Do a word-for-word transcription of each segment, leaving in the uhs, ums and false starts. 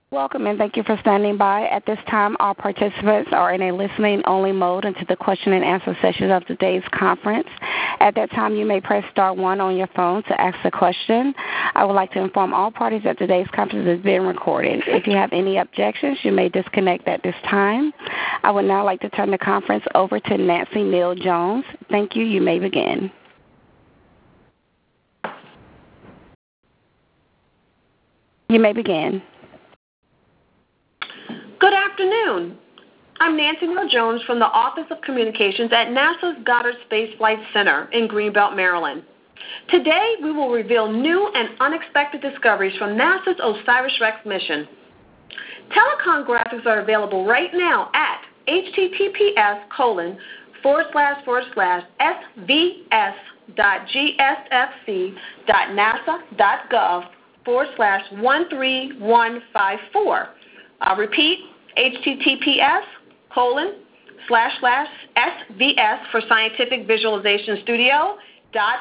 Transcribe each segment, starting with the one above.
Welcome and thank you for standing by. At this time, all participants are in a listening-only mode until the question and answer session of today's conference. At that time, you may press star one on your phone to ask a question. I would like to inform all parties that today's conference is being recorded. If you have any objections, you may disconnect at this time. I would now like to turn the conference over to Nancy Neal Jones. Thank you. You may begin. You may begin. Good afternoon. I'm Nancy Neal Jones from the Office of Communications at NASA's Goddard Space Flight Center in Greenbelt, Maryland. Today, we will reveal new and unexpected discoveries from NASA's OSIRIS-REx mission. Telecom graphics are available right now at https colon forward slash forward slash svs dot gsfc dot nasa dot gov forward slash one three one five four. I'll repeat, https colon slash slash svs for Scientific Visualization Studio dot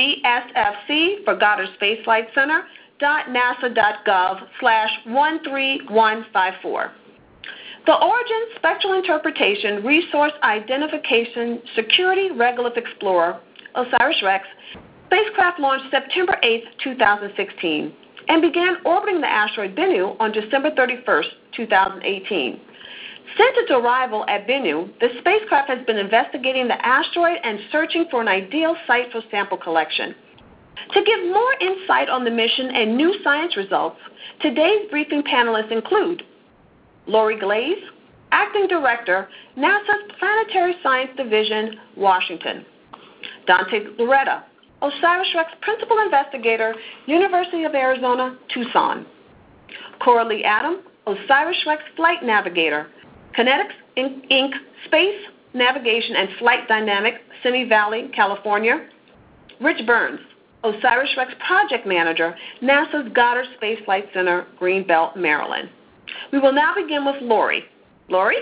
gsfc for Goddard Space Flight Center dot nasa dot gov slash one three one five four. The Origin Spectral Interpretation Resource Identification Security Regolith Explorer, OSIRIS-REx, spacecraft launched September eighth, two thousand sixteen, and began orbiting the asteroid Bennu on December thirty-first, two thousand eighteen. Since its arrival at Bennu, the spacecraft has been investigating the asteroid and searching for an ideal site for sample collection. To give more insight on the mission and new science results, today's briefing panelists include Lori Glaze, Acting Director, NASA's Planetary Science Division, Washington; Dante Loretta, OSIRIS-REx Principal Investigator, University of Arizona, Tucson; Coralie Adam, OSIRIS-REx Flight Navigator, Kinetics Incorporated. Space Navigation and Flight Dynamic, Simi Valley, California; Rich Burns, OSIRIS-REx Project Manager, NASA's Goddard Space Flight Center, Greenbelt, Maryland. We will now begin with Lori. Lori?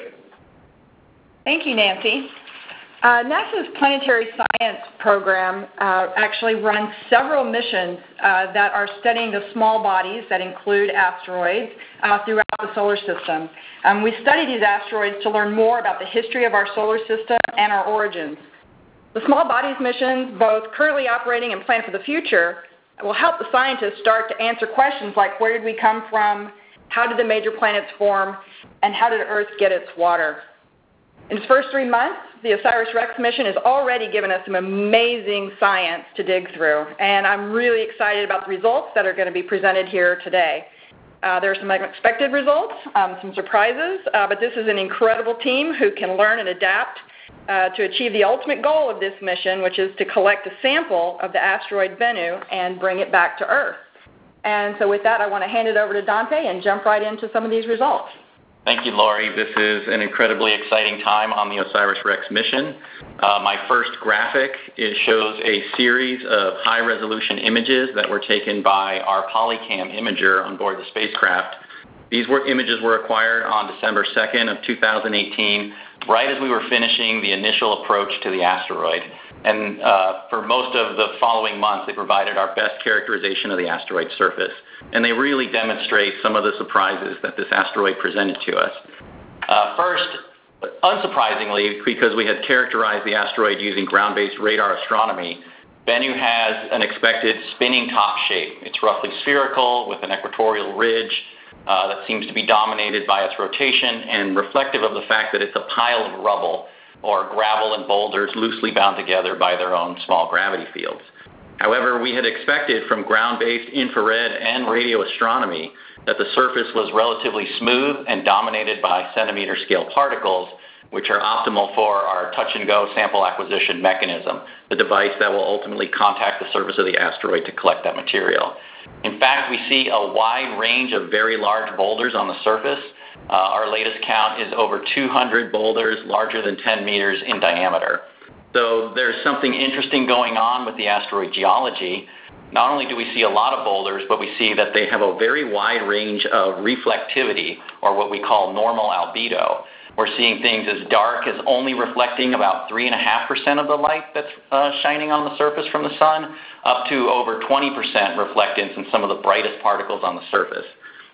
Thank you, Nancy. Uh, NASA's Planetary Science Program uh, actually runs several missions uh, that are studying the small bodies that include asteroids uh, throughout the solar system. Um, we study these asteroids to learn more about the history of our solar system and our origins. The small bodies missions, both currently operating and planned for the future, will help the scientists start to answer questions like where did we come from, how did the major planets form, and how did Earth get its water. In its first three months, the OSIRIS-REx mission has already given us some amazing science to dig through, and I'm really excited about the results that are going to be presented here today. Uh, there are some unexpected results, um, some surprises, uh, but this is an incredible team who can learn and adapt uh, to achieve the ultimate goal of this mission, which is to collect a sample of the asteroid Bennu and bring it back to Earth. And so with that, I want to hand it over to Dante and jump right into some of these results. Thank you, Lori. This is an incredibly exciting time on the OSIRIS-REx mission. Uh, my first graphic is, shows a series of high-resolution images that were taken by our Polycam imager on board the spacecraft. These were, images were acquired on December second of two thousand eighteen, right as we were finishing the initial approach to the asteroid. And uh, for most of the following months, they provided our best characterization of the asteroid's surface. And they really demonstrate some of the surprises that this asteroid presented to us. Uh, first, unsurprisingly, because we had characterized the asteroid using ground-based radar astronomy, Bennu has an expected spinning top shape. It's roughly spherical with an equatorial ridge uh, that seems to be dominated by its rotation and reflective of the fact that it's a pile of rubble or gravel and boulders loosely bound together by their own small gravity fields. However, we had expected from ground-based infrared and radio astronomy that the surface was relatively smooth and dominated by centimeter-scale particles, which are optimal for our touch-and-go sample acquisition mechanism, the device that will ultimately contact the surface of the asteroid to collect that material. In fact, we see a wide range of very large boulders on the surface. Uh, our latest count is over two hundred boulders larger than ten meters in diameter. So there's something interesting going on with the asteroid geology. Not only do we see a lot of boulders, but we see that they have a very wide range of reflectivity, or what we call normal albedo. We're seeing things as dark as only reflecting about three point five percent of the light that's uh, shining on the surface from the sun, up to over twenty percent reflectance in some of the brightest particles on the surface.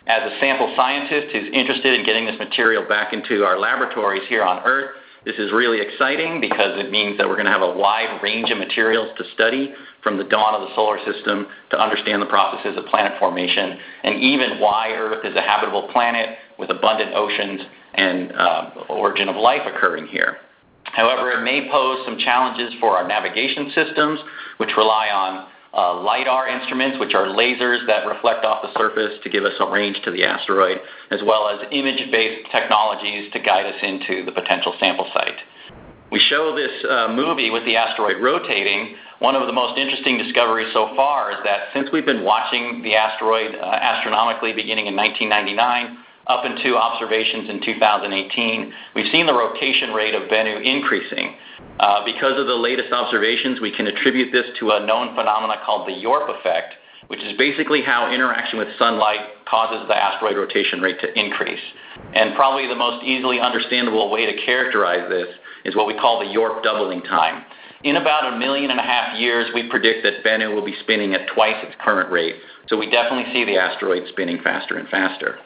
As a sample scientist who's interested in getting this material back into our laboratories here on Earth, this is really exciting because it means that we're going to have a wide range of materials to study from the dawn of the solar system to understand the processes of planet formation and even why Earth is a habitable planet with abundant oceans and uh, origin of life occurring here. However, it may pose some challenges for our navigation systems, which rely on uh, LIDAR instruments, which are lasers that reflect off the surface to give us a range to the asteroid, as well as image-based technologies to guide us into the potential sample site. We show this uh, movie with the asteroid rotating. One of the most interesting discoveries so far is that since we've been watching the asteroid uh, astronomically beginning in nineteen ninety-nine, up into observations in two thousand eighteen, we've seen the rotation rate of Bennu increasing. Uh, because of the latest observations, we can attribute this to a known phenomenon called the Yorp effect, which is basically how interaction with sunlight causes the asteroid rotation rate to increase. And probably the most easily understandable way to characterize this is what we call the Yorp doubling time. In about a million and a half years, we predict that Bennu will be spinning at twice its current rate, so we definitely see the asteroid spinning faster and faster.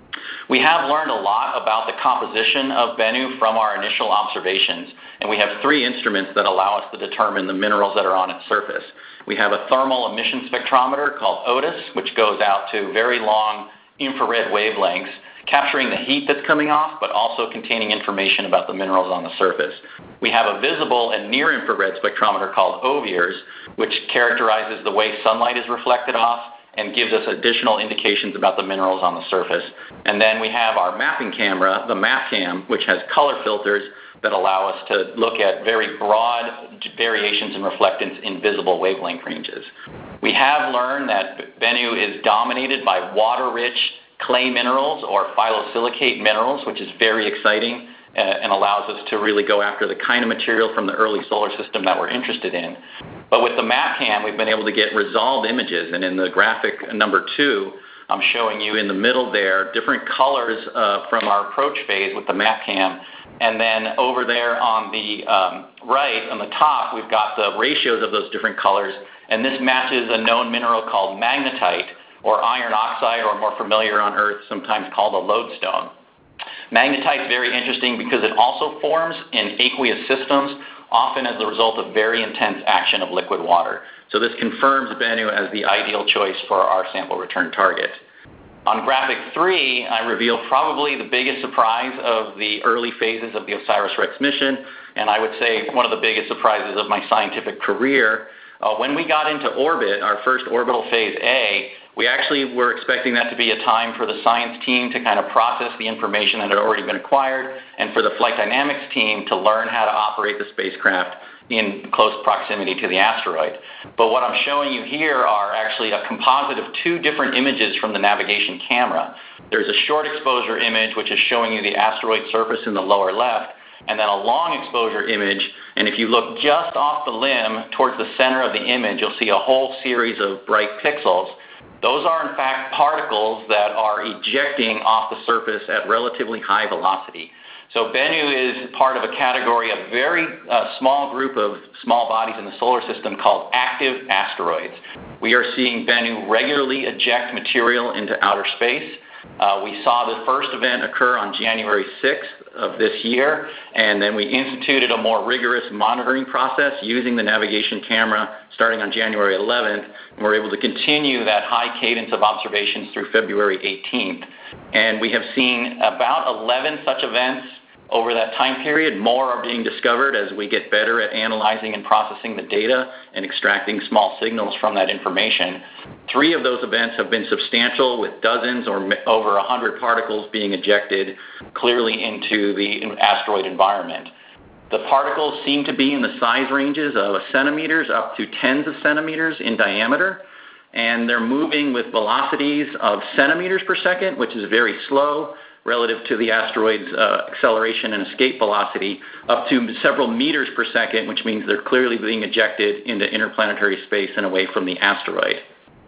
We have learned a lot about the composition of Bennu from our initial observations, and we have three instruments that allow us to determine the minerals that are on its surface. We have a thermal emission spectrometer called OTIS, which goes out to very long infrared wavelengths, capturing the heat that's coming off, but also containing information about the minerals on the surface. We have a visible and near-infrared spectrometer called OVIRS, which characterizes the way sunlight is reflected off and gives us additional indications about the minerals on the surface. And then we have our mapping camera, the MapCam, which has color filters that allow us to look at very broad variations in reflectance in visible wavelength ranges. We have learned that Bennu is dominated by water-rich clay minerals or phyllosilicate minerals, which is very exciting uh, and allows us to really go after the kind of material from the early solar system that we're interested in. But with the MapCam, we've been able to get resolved images, and in the graphic number two, I'm showing you in the middle there different colors uh, from our approach phase with the MapCam, and then over there on the um, right, on the top, we've got the ratios of those different colors, and this matches a known mineral called magnetite, or iron oxide, or more familiar on Earth, sometimes called a lodestone. Magnetite is very interesting because it also forms in aqueous systems, often as a result of very intense action of liquid water. So this confirms Bennu as the ideal choice for our sample return target. On graphic three, I reveal probably the biggest surprise of the early phases of the OSIRIS-REx mission, and I would say one of the biggest surprises of my scientific career. Uh, when we got into orbit, our first orbital phase A, we actually were expecting that to be a time for the science team to kind of process the information that had already been acquired and for the flight dynamics team to learn how to operate the spacecraft in close proximity to the asteroid. But what I'm showing you here are actually a composite of two different images from the navigation camera. There's a short exposure image, which is showing you the asteroid surface in the lower left, and then a long exposure image, and if you look just off the limb towards the center of the image, you'll see a whole series of bright pixels. Those are, in fact, particles that are ejecting off the surface at relatively high velocity. So Bennu is part of a category, a very uh, small group of small bodies in the solar system called active asteroids. We are seeing Bennu regularly eject material into outer space. Uh, we saw the first event occur on January sixth of this year, and then we instituted a more rigorous monitoring process using the navigation camera starting on January eleventh, and we're able to continue that high cadence of observations through February eighteenth. And we have seen about eleven such events over that time period. More are being discovered as we get better at analyzing and processing the data and extracting small signals from that information. Three of those events have been substantial, with dozens or over one hundred particles being ejected clearly into the asteroid environment. The particles seem to be in the size ranges of centimeters up to tens of centimeters in diameter, and they're moving with velocities of centimeters per second, which is very slow relative to the asteroid's uh, acceleration and escape velocity, up to several meters per second, which means they're clearly being ejected into interplanetary space and away from the asteroid.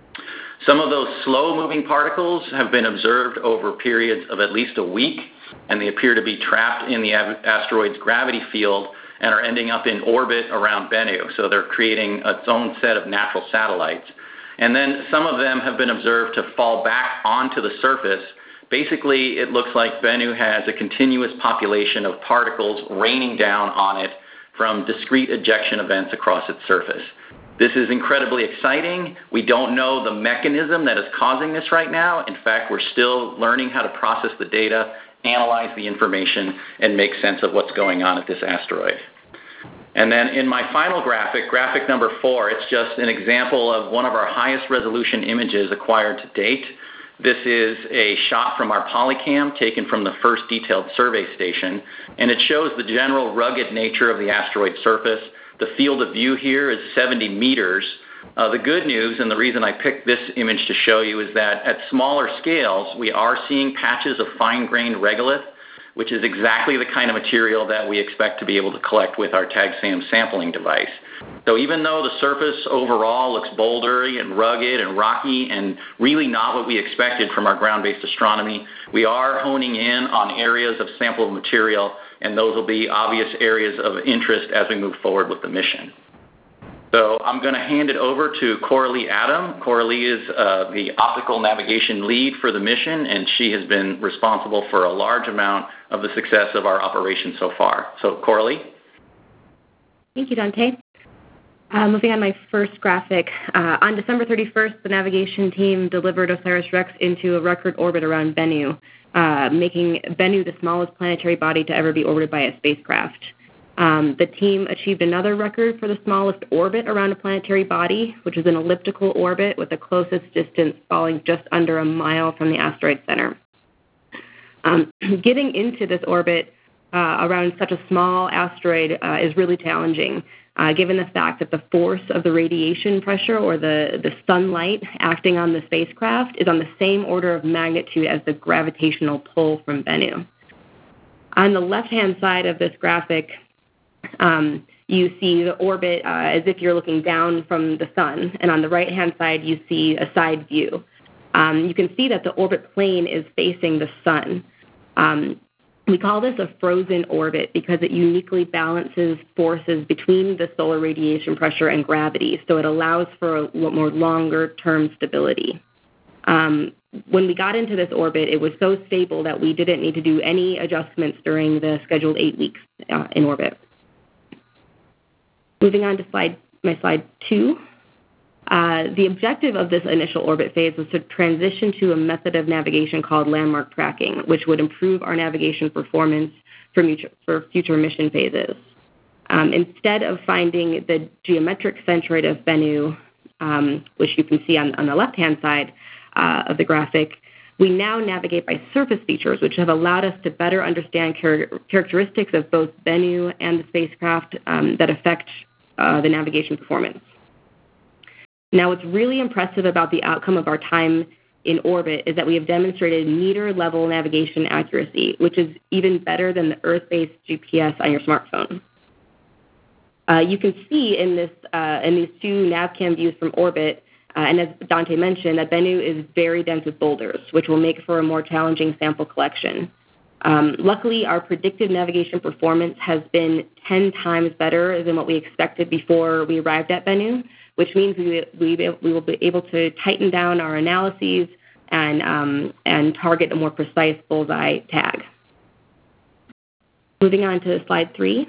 Some of those slow-moving particles have been observed over periods of at least a week, and they appear to be trapped in the asteroid's gravity field and are ending up in orbit around Bennu. So they're creating its own set of natural satellites. And then some of them have been observed to fall back onto the surface. Basically, it looks like Bennu has a continuous population of particles raining down on it from discrete ejection events across its surface. This is incredibly exciting. We don't know the mechanism that is causing this right now. In fact, we're still learning how to process the data, analyze the information, and make sense of what's going on at this asteroid. And then in my final graphic, graphic number four, it's just an example of one of our highest resolution images acquired to date. This is a shot from our Polycam taken from the first detailed survey station, and it shows the general rugged nature of the asteroid surface. The field of view here is seventy meters. Uh, the good news, and the reason I picked this image to show you, is that at smaller scales, we are seeing patches of fine-grained regolith, which is exactly the kind of material that we expect to be able to collect with our TAGSAM sampling device. So even though the surface overall looks bouldery and rugged and rocky and really not what we expected from our ground-based astronomy, we are honing in on areas of sample material, and those will be obvious areas of interest as we move forward with the mission. So I'm going to hand it over to Coralie Adam. Coralie is uh, the optical navigation lead for the mission, and she has been responsible for a large amount of the success of our operation so far. So Coralie? Thank you, Dante. Uh, moving on my first graphic, uh, on December thirty-first, the navigation team delivered OSIRIS-REx into a record orbit around Bennu, uh, making Bennu the smallest planetary body to ever be orbited by a spacecraft. Um, the team achieved another record for the smallest orbit around a planetary body, which is an elliptical orbit with the closest distance falling just under a mile from the asteroid center. Um, getting into this orbit uh, around such a small asteroid uh, is really challenging, uh, given the fact that the force of the radiation pressure or the, the sunlight acting on the spacecraft is on the same order of magnitude as the gravitational pull from Bennu. On the left-hand side of this graphic, Um, you see the orbit uh, as if you're looking down from the sun, and on the right-hand side, you see a side view. Um, you can see that the orbit plane is facing the sun. Um, we call this a frozen orbit because it uniquely balances forces between the solar radiation pressure and gravity, so it allows for a more longer-term stability. Um, when we got into this orbit, it was so stable that we didn't need to do any adjustments during the scheduled eight weeks uh, in orbit. Moving on to slide, my slide two, uh, the objective of this initial orbit phase was to transition to a method of navigation called landmark tracking, which would improve our navigation performance for, mutual, for future mission phases. Um, instead of finding the geometric centroid of Bennu, um, which you can see on, on the left-hand side uh, of the graphic, we now navigate by surface features, which have allowed us to better understand char- characteristics of both Bennu and the spacecraft um, that affect uh, the navigation performance. Now, what's really impressive about the outcome of our time in orbit is that we have demonstrated meter-level navigation accuracy, which is even better than the Earth-based G P S on your smartphone. Uh, you can see in, this, uh, in these two NavCam views from orbit, Uh, and as Dante mentioned, that Bennu is very dense with boulders, which will make for a more challenging sample collection. Um, luckily, our predicted navigation performance has been ten times better than what we expected before we arrived at Bennu, which means we, we, we will be able to tighten down our analyses and, um, and target a more precise bullseye tag. Moving on to slide three.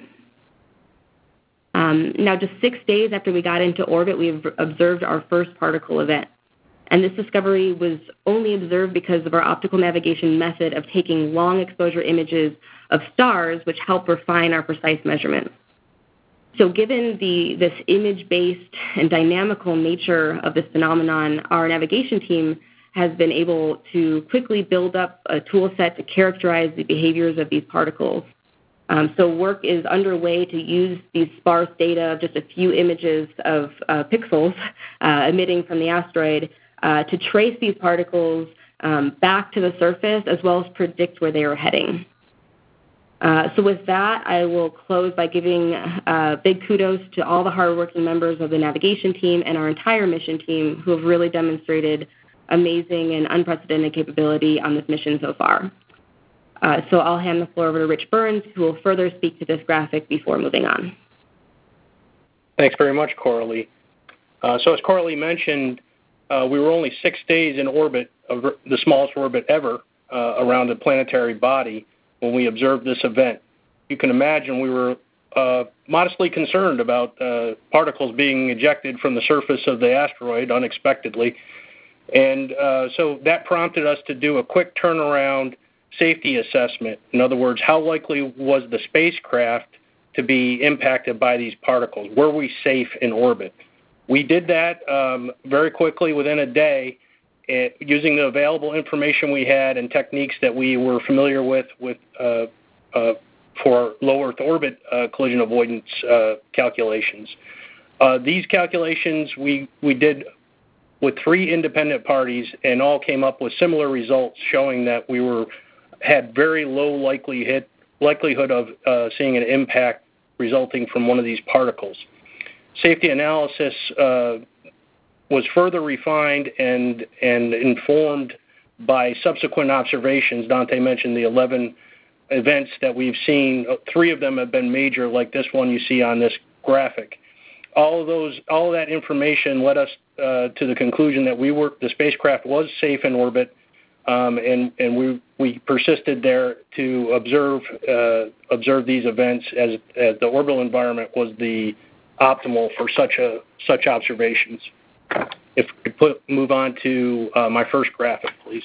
Um, now, just six days after we got into orbit, we observed our first particle event. And this discovery was only observed because of our optical navigation method of taking long exposure images of stars, which help refine our precise measurements. So given the, this image-based and dynamical nature of this phenomenon, our navigation team has been able to quickly build up a tool set to characterize the behaviors of these particles. Um, so work is underway to use these sparse data of just a few images of uh, pixels uh, emitting from the asteroid uh, to trace these particles um, back to the surface as well as predict where they are heading. Uh, so with that, I will close by giving uh, big kudos to all the hardworking members of the navigation team and our entire mission team who have really demonstrated amazing and unprecedented capability on this mission so far. Uh, so I'll hand the floor over to Rich Burns, who will further speak to this graphic before moving on. Thanks very much, Coralie. Uh, so as Coralie mentioned, uh, we were only six days in orbit, of the smallest orbit ever uh, around a planetary body when we observed this event. You can imagine we were uh, modestly concerned about uh, particles being ejected from the surface of the asteroid unexpectedly. And uh, so that prompted us to do a quick turnaround safety assessment. In other words, how likely was the spacecraft to be impacted by these particles? Were we safe in orbit? We did that um, very quickly within a day uh, using the available information we had and techniques that we were familiar with with uh, uh, for low Earth orbit uh, collision avoidance uh, calculations. Uh, these calculations we, we did with three independent parties and all came up with similar results showing that we were had very low likelihood, likelihood of uh, seeing an impact resulting from one of these particles. Safety analysis uh, was further refined and, and informed by subsequent observations. Dante mentioned the eleven events that we've seen. Three of them have been major, like this one you see on this graphic. All of those, all of that information led us uh, to the conclusion that we were, the spacecraft was safe in orbit, um, and and we we persisted there to observe uh, observe these events as as the orbital environment was the optimal for such a such observations. If we put move on to uh, my first graphic, please.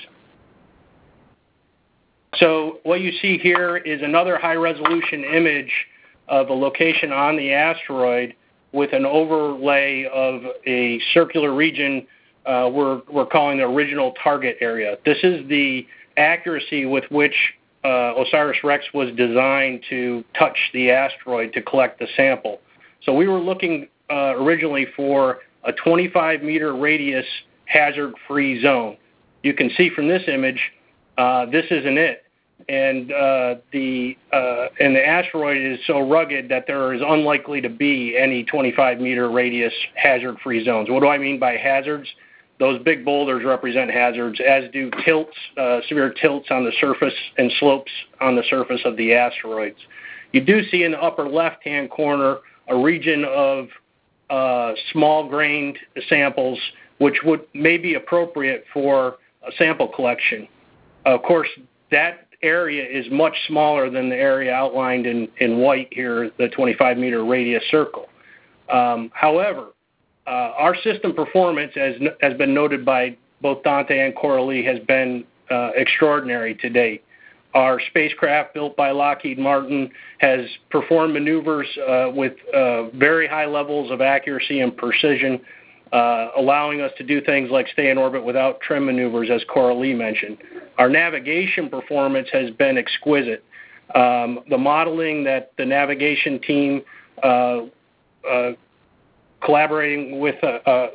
So what you see here is another high-resolution image of a location on the asteroid with an overlay of a circular region uh, we're, we're calling the original target area. This is the accuracy with which uh, OSIRIS-REx was designed to touch the asteroid to collect the sample. So we were looking uh, originally for a twenty-five meter radius hazard-free zone. You can see from this image, uh, this isn't it. And uh, the uh, and the asteroid is so rugged that there is unlikely to be any twenty-five meter radius hazard-free zones. What do I mean by hazards? Those big boulders represent hazards, as do tilts, uh, severe tilts on the surface and slopes on the surface of the asteroids. You do see in the upper left-hand corner a region of uh, small-grained samples, which would may be appropriate for a sample collection. Of course, that area is much smaller than the area outlined in, in white here, the twenty-five meter radius circle. Um, however, uh, our system performance, as has been noted by both Dante and Coralie, has been uh, extraordinary to date. Our spacecraft, built by Lockheed Martin, has performed maneuvers uh, with uh, very high levels of accuracy and precision, Uh, allowing us to do things like stay in orbit without trim maneuvers, as Coralie mentioned. Our navigation performance has been exquisite. Um, the modeling that the navigation team, uh, uh, collaborating with uh, uh,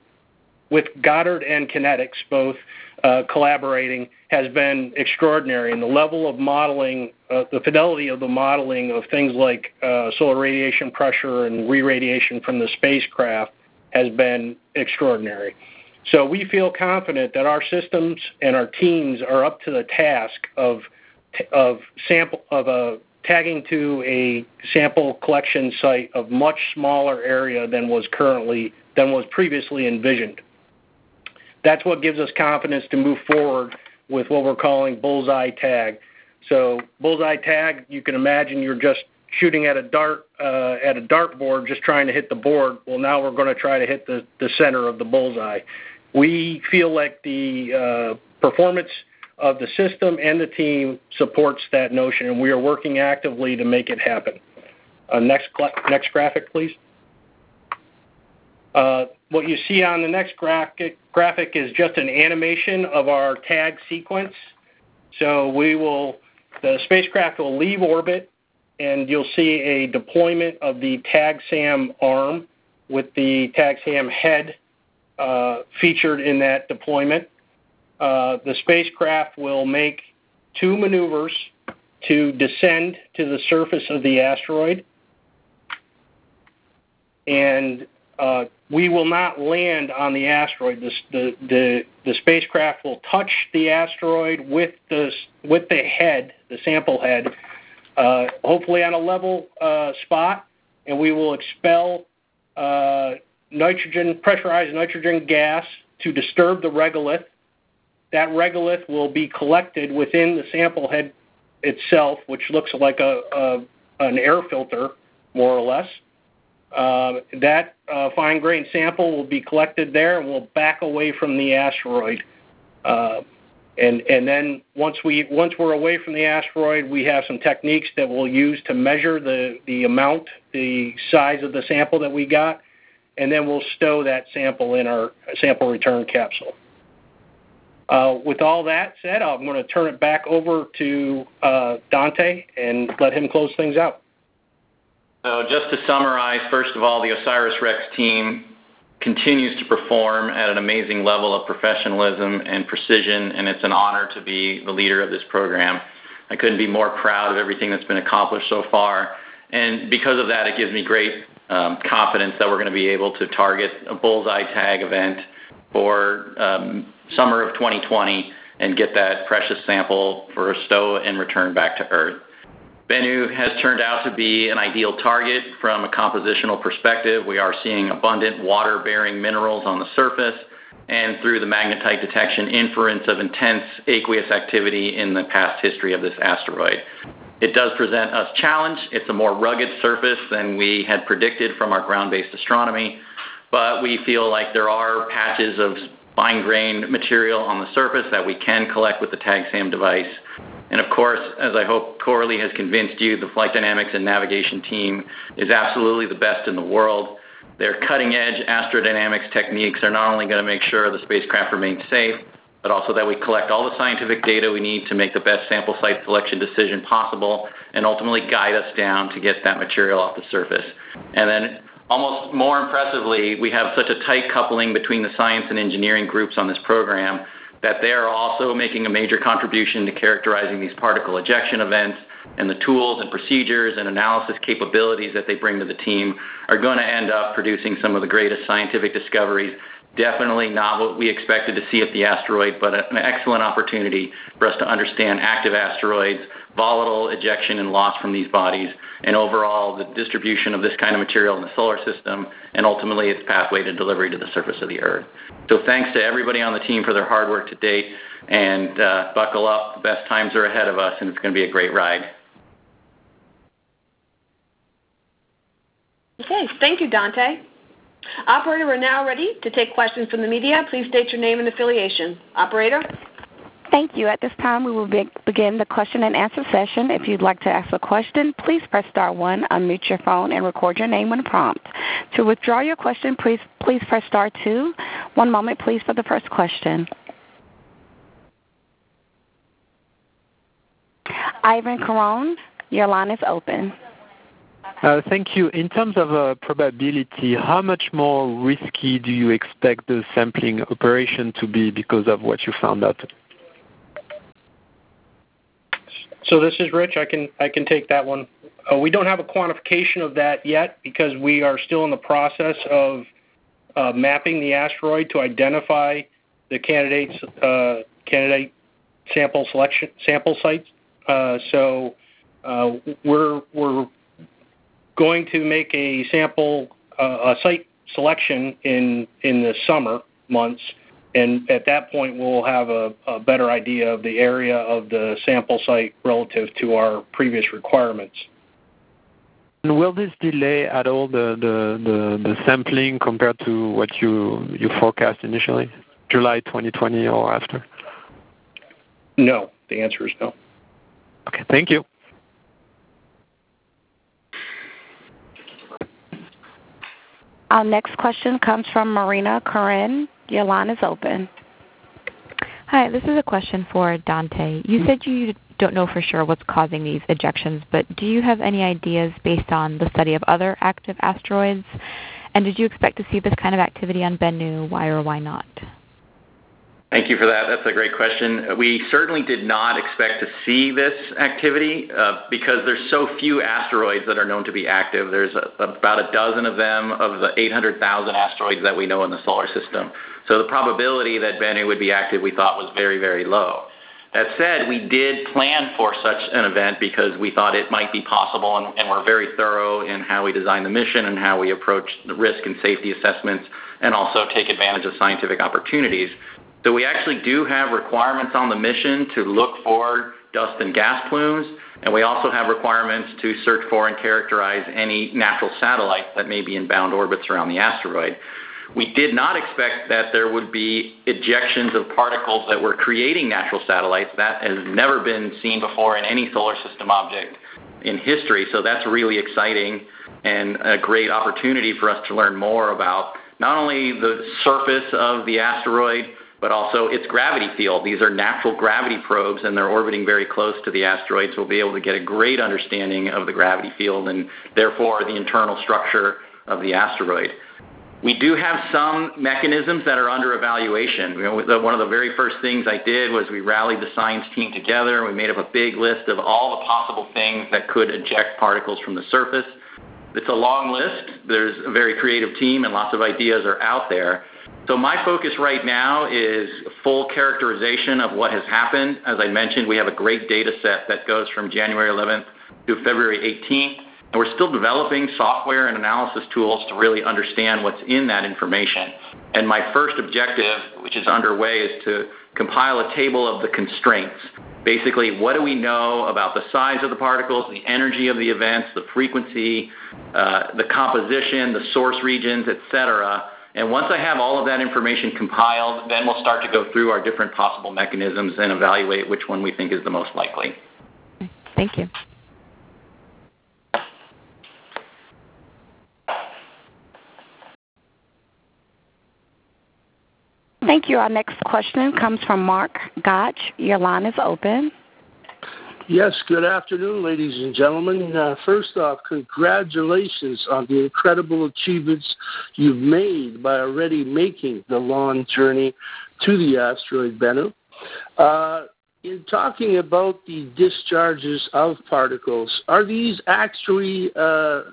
with Goddard and Kinetics, both uh, collaborating, has been extraordinary. And the level of modeling, uh, the fidelity of the modeling of things like uh, solar radiation pressure and re-radiation from the spacecraft has been extraordinary. So we feel confident that our systems and our teams are up to the task of of sample of a tagging to a sample collection site of much smaller area than was currently than was previously envisioned. That's what gives us confidence to move forward with what we're calling bullseye tag. So bullseye tag, you can imagine you're just shooting at a dart uh, at a dartboard, just trying to hit the board. Well, now we're going to try to hit the, the center of the bullseye. We feel like the uh, performance of the system and the team supports that notion, and we are working actively to make it happen. Uh, next, next graphic, please. Uh, what you see on the next graphic, graphic is just an animation of our tag sequence. So we will, the spacecraft will leave orbit, and you'll see a deployment of the TAGSAM arm with the TAGSAM head uh, featured in that deployment. Uh, the spacecraft will make two maneuvers to descend to the surface of the asteroid, and uh, we will not land on the asteroid. The, the, the, the spacecraft will touch the asteroid with the, with the head, the sample head, Uh, hopefully on a level uh, spot, and we will expel uh, nitrogen, pressurized nitrogen gas to disturb the regolith. That regolith will be collected within the sample head itself, which looks like a, a an air filter, more or less. Uh, that uh, fine-grained sample will be collected there and will back away from the asteroid. Uh, and and then once we once we're away from the asteroid, we have some techniques that we'll use to measure the the amount, the size of the sample that we got, and then we'll stow that sample in our sample return capsule. Uh, with all that said, I'm going to turn it back over to uh, Dante and let him close things out. So just to summarize, first of all, the OSIRIS-REx team continues to perform at an amazing level of professionalism and precision, and it's an honor to be the leader of this program. I couldn't be more proud of everything that's been accomplished so far, and because of that, it gives me great um, confidence that we're going to be able to target a bullseye tag event for um, summer of twenty twenty and get that precious sample for a stow and return back to Earth. Bennu has turned out to be an ideal target from a compositional perspective. We are seeing abundant water-bearing minerals on the surface, and through the magnetite detection, inference of intense aqueous activity in the past history of this asteroid. It does present us challenge. It's a more rugged surface than we had predicted from our ground-based astronomy, but we feel like there are patches of fine-grained material on the surface that we can collect with the TAGSAM device. And of course, as I hope Coralie has convinced you, the Flight Dynamics and Navigation team is absolutely the best in the world. Their cutting-edge astrodynamics techniques are not only going to make sure the spacecraft remains safe, but also that we collect all the scientific data we need to make the best sample site selection decision possible and ultimately guide us down to get that material off the surface. And then almost more impressively, we have such a tight coupling between the science and engineering groups on this program that they are also making a major contribution to characterizing these particle ejection events, and the tools and procedures and analysis capabilities that they bring to the team are going to end up producing some of the greatest scientific discoveries. Definitely not what we expected to see at the asteroid, but an excellent opportunity for us to understand active asteroids, volatile ejection and loss from these bodies, and overall the distribution of this kind of material in the solar system, and ultimately its pathway to delivery to the surface of the Earth. So thanks to everybody on the team for their hard work to date, and uh, buckle up. The best times are ahead of us, and it's going to be a great ride. Okay, thank you, Dante. Operator, we're now ready to take questions from the media. Please state your name and affiliation. Operator? Thank you. At this time, we will be, begin the question and answer session. If you'd like to ask a question, please press star one, unmute your phone, and record your name when prompted. To withdraw your question, please, please press star two. One moment, please, for the first question. Ivan Caron, your line is open. Uh, thank you. In terms of uh, probability, how much more risky do you expect the sampling operation to be because of what you found out? So this is Rich. I can I can take that one. Uh, we don't have a quantification of that yet because we are still in the process of uh, mapping the asteroid to identify the candidates uh, candidate sample selection sample sites. Uh, so uh, we're we're going to make a sample uh, a site selection in in the summer months. And at that point, we'll have a, a better idea of the area of the sample site relative to our previous requirements. And will this delay at all the, the, the, the sampling compared to what you, you forecast initially, July twenty twenty or after? No. The answer is no. Okay. Thank you. Our next question comes from Marina Karen. Your line is open. Hi, this is a question for Dante. You said you don't know for sure what's causing these ejections, but do you have any ideas based on the study of other active asteroids? And did you expect to see this kind of activity on Bennu? Why or why not? Thank you for that. That's a great question. We certainly did not expect to see this activity uh, because there's so few asteroids that are known to be active. There's a, about a dozen of them of the eight hundred thousand asteroids that we know in the solar system. So the probability that Bennu would be active we thought was very, very low. That said, we did plan for such an event because we thought it might be possible, and, and we're very thorough in how we design the mission and how we approach the risk and safety assessments and also take advantage of scientific opportunities. So we actually do have requirements on the mission to look for dust and gas plumes, and we also have requirements to search for and characterize any natural satellites that may be in bound orbits around the asteroid. We did not expect that there would be ejections of particles that were creating natural satellites. That has never been seen before in any solar system object in history, so that's really exciting and a great opportunity for us to learn more about not only the surface of the asteroid, but also its gravity field. These are natural gravity probes, and they're orbiting very close to the asteroid, so we'll be able to get a great understanding of the gravity field and therefore the internal structure of the asteroid. We do have some mechanisms that are under evaluation. You know, one of the very first things I did was we rallied the science team together. We made up a big list of all the possible things that could eject particles from the surface. It's a long list. There's a very creative team, and lots of ideas are out there. So my focus right now is full characterization of what has happened. As I mentioned, we have a great data set that goes from January eleventh to February eighteenth. And we're still developing software and analysis tools to really understand what's in that information. And my first objective, which is underway, is to compile a table of the constraints. Basically, what do we know about the size of the particles, the energy of the events, the frequency, uh, the composition, the source regions, et cetera. And once I have all of that information compiled, then we'll start to go through our different possible mechanisms and evaluate which one we think is the most likely. Thank you. Thank you. Our next question comes from Mark Gotch. Your line is open. Yes, good afternoon, ladies and gentlemen. Uh, first off, congratulations on the incredible achievements you've made by already making the long journey to the asteroid Bennu. Uh, in talking about the discharges of particles, are these actually uh,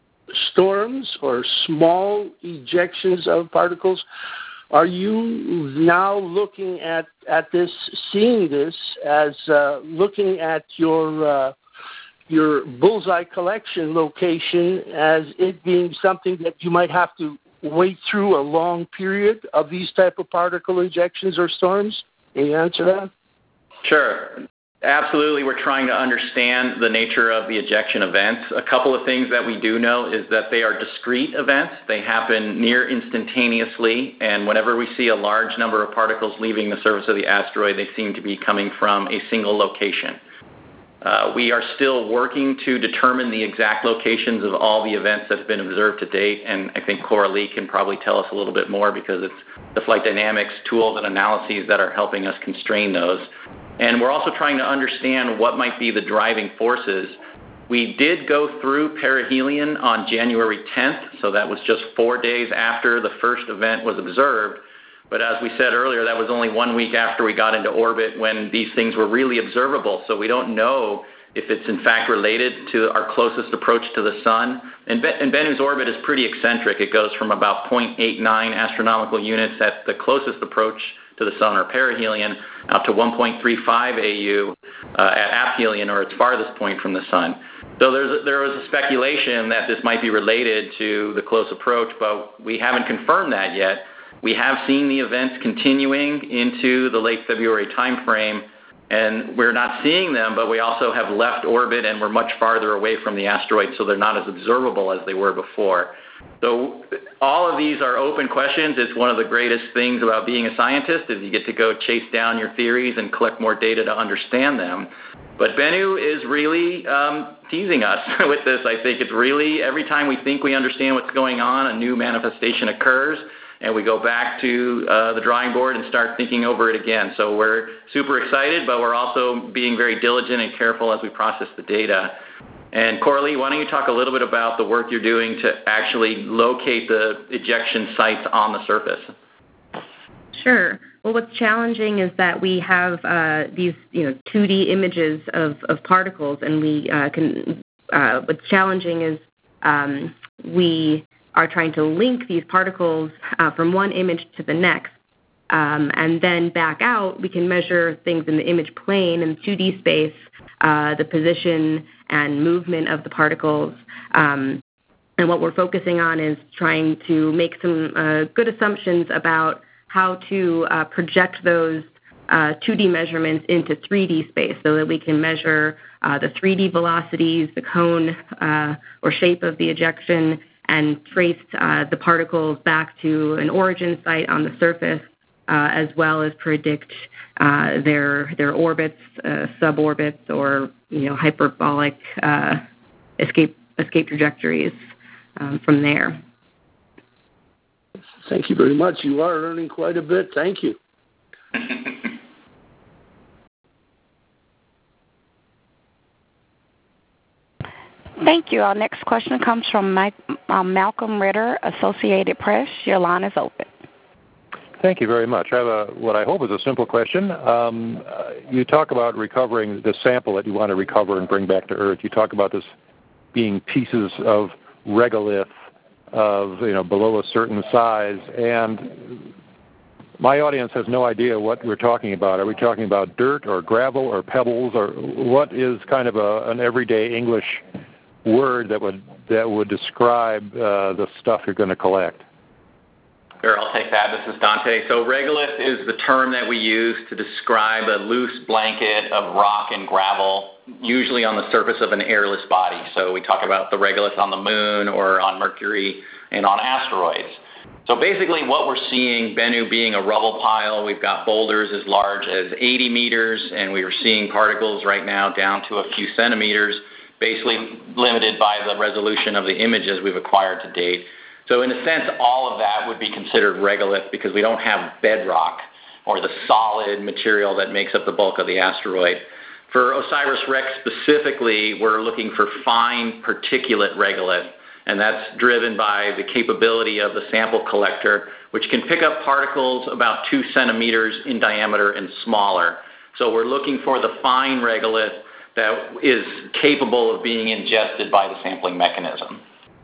storms or small ejections of particles? Are you now looking at, at this, seeing this as uh, looking at your uh, your bullseye collection location as it being something that you might have to wait through a long period of these type of particle injections or storms? Can you answer that? Sure. Absolutely, we're trying to understand the nature of the ejection events. A couple of things that we do know is that they are discrete events. They happen near instantaneously, and whenever we see a large number of particles leaving the surface of the asteroid, they seem to be coming from a single location. Uh, we are still working to determine the exact locations of all the events that have been observed to date, and I think Coralie can probably tell us a little bit more because it's the flight dynamics tools and analyses that are helping us constrain those. And we're also trying to understand what might be the driving forces. We did go through perihelion on January tenth, so that was just four days after the first event was observed. But as we said earlier, that was only one week after we got into orbit when these things were really observable. So we don't know if it's in fact related to our closest approach to the sun. And, Be- and Bennu's orbit is pretty eccentric. It goes from about zero point eight nine astronomical units at the closest approach to the sun or perihelion out to one point three five A U uh, at aphelion, or its farthest point from the sun. So there's a, there was a speculation that this might be related to the close approach, but we haven't confirmed that yet. We have seen the events continuing into the late February timeframe, and we're not seeing them, but we also have left orbit and we're much farther away from the asteroid, so they're not as observable as they were before. So all of these are open questions. It's one of the greatest things about being a scientist is you get to go chase down your theories and collect more data to understand them. But Bennu is really um, teasing us with this. I think it's really every time we think we understand what's going on, a new manifestation occurs, and we go back to uh, the drawing board and start thinking over it again. So we're super excited, but we're also being very diligent and careful as we process the data. And Coralie, why don't you talk a little bit about the work you're doing to actually locate the ejection sites on the surface? Sure. Well, what's challenging is that we have uh, these, you know, two D images of, of particles, and we uh, can. Uh, what's challenging is um, we are trying to link these particles uh, from one image to the next. Um, and then back out, we can measure things in the image plane in two D space, uh, the position and movement of the particles. Um, and what we're focusing on is trying to make some uh, good assumptions about how to uh, project those uh, two D measurements into three D space so that we can measure uh, the three D velocities, the cone uh, or shape of the ejection, and trace uh, the particles back to an origin site on the surface, uh, as well as predict uh, their their orbits, uh, suborbits, or you know hyperbolic uh, escape escape trajectories um, from there. Thank you very much. You are learning quite a bit. Thank you. Thank you. Our next question comes from Mike, uh, Malcolm Ritter, Associated Press. Your line is open. Thank you very much. I have a, what I hope is a simple question. Um, uh, you talk about recovering the sample that you want to recover and bring back to Earth. You talk about this being pieces of regolith of, you know, below a certain size, and my audience has no idea what we're talking about. Are we talking about dirt or gravel or pebbles, or what is kind of a, an everyday English word that would that would describe uh, the stuff you're going to collect? Sure, I'll take that. This is Dante. So regolith is the term that we use to describe a loose blanket of rock and gravel, usually on the surface of an airless body. So we talk about the regolith on the moon or on Mercury and on asteroids. So basically what we're seeing, Bennu being a rubble pile, we've got boulders as large as eighty meters, and we are seeing particles right now down to a few centimeters, basically limited by the resolution of the images we've acquired to date. So in a sense, all of that would be considered regolith because we don't have bedrock or the solid material that makes up the bulk of the asteroid. For OSIRIS-REx specifically, we're looking for fine particulate regolith, and that's driven by the capability of the sample collector, which can pick up particles about two centimeters in diameter and smaller. So we're looking for the fine regolith that is capable of being ingested by the sampling mechanism.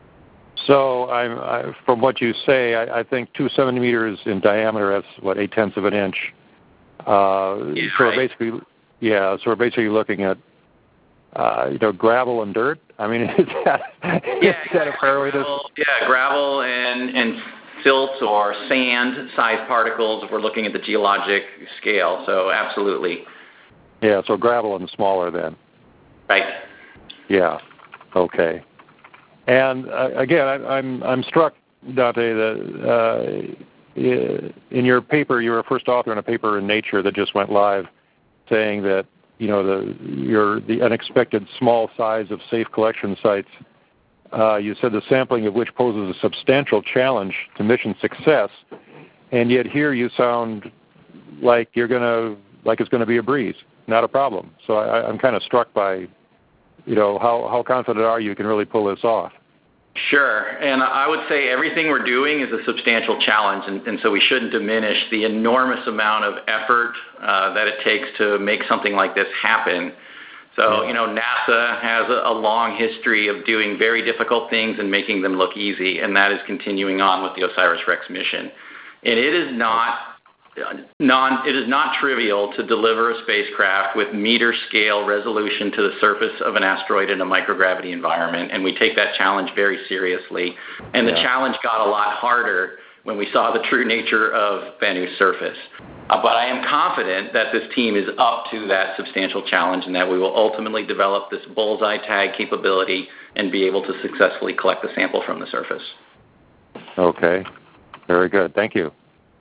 So I'm, I, from what you say, I, I think two centimeters in diameter, that's, what, eight-tenths of an inch. Uh, yeah, so right. basically, yeah, so we're basically looking at, uh, you know, gravel and dirt. I mean, is that, yeah, is that a fair way to... Yeah, gravel and, and silt or sand-sized particles if we're looking at the geologic scale, so absolutely. Yeah, so gravel and smaller then. Right. Yeah, okay. And uh, again, I, I'm I'm struck, Dante, that uh, in your paper, you were a first author in a paper in Nature that just went live, saying that you know the your the unexpected small size of safe collection sites. Uh, you said the sampling of which poses a substantial challenge to mission success, and yet here you sound like you're gonna like it's going to be a breeze, not a problem. So I, I'm kind of struck by, you know, how how confident are you you can really pull this off? Sure, and I would say everything we're doing is a substantial challenge, and, and so we shouldn't diminish the enormous amount of effort uh, that it takes to make something like this happen. So, you know, NASA has a, a long history of doing very difficult things and making them look easy, and that is continuing on with the OSIRIS-REx mission. And it is not Non, it is not trivial to deliver a spacecraft with meter-scale resolution to the surface of an asteroid in a microgravity environment, and we take that challenge very seriously. And the yeah. challenge got a lot harder when we saw the true nature of Bennu's surface. Uh, but I am confident that this team is up to that substantial challenge and that we will ultimately develop this bullseye tag capability and be able to successfully collect the sample from the surface. Okay. Very good. Thank you.